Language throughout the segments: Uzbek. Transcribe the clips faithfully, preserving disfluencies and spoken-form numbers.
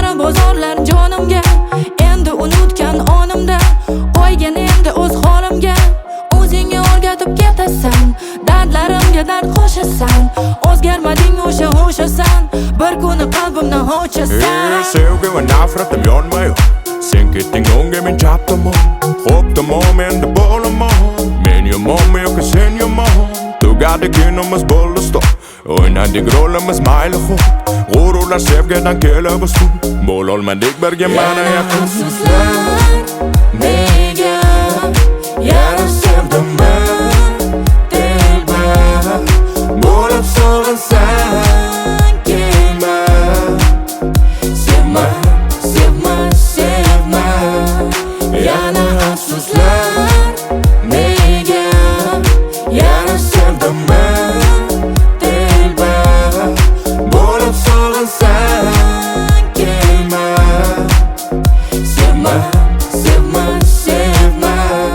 qora bozorlar jonimga, endi unutgan onimda, qo'ygan endi o'z holimga. O'zingga o'rgatib ketasan, dardlarimga dard qo'shasan. O'zgarmading o'sha o'shasan, bir kuni qalbimdan o'chasan. Sevgi va nafratim yonma-yor, sen ketding o'ngga, men chap tomon. Xo'p tamom, endi bo'laman. Men yomonmi yoki sen yomon? Tugadi kinimiz bo'ldi stop, o'ynadik rolimiz mayli xo'p. G'ururlar sevgidan kelib ustun, bo'lolmadik birga mana yaqin. Afsuslar, nega yana sevdim men dilbar, bo'lib sog'insang kelma. Sevma, sevma, sevma. Yana afsuslar, nega yana sevdim men dilbar, bo'lib sog'insang kelma. Sevma, sevma, sevma.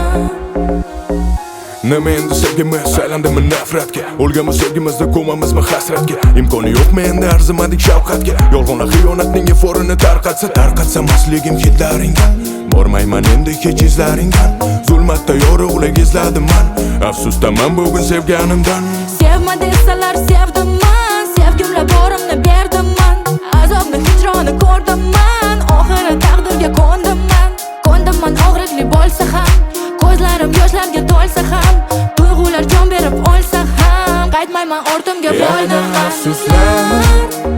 Nima endi sevgimiz aylandimi nafratga? O'lganmiz sevgimizda, ko'mamizmi hasratga? Imkoni yo'q menda arzimadik shafqatga. Yolg'on xiyonatning eforini tarqatsa, tarqatsamasligim hidlaringdan. Bormayman endi hech izlaringdan. Zulmatda yorug'lik izladim man, afsusdaman bugun sevganimdan. Sevma desalar sevdim man, sevgimla borimni berdim man. Azobni hijroni ko'rdim man, oxiri taqdirga ko'ndim man. Ko'ndim man og'riqli bo'lsa ham, ko'zlarim yoshlarga to'lsa ham, tuyg'ular jon berib olsa ham, qaytmayman ortimga boydim man. Afsuslar,